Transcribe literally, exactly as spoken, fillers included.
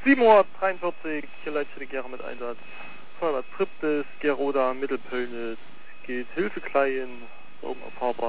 sieben Uhr dreiundvierzig, hier Leitstelle Gera mit Einsatz. Feuerwehr Triptis, Geroda, Mittelpöllnitz, geht Hilfe Klein, oben auf Fahrbahn.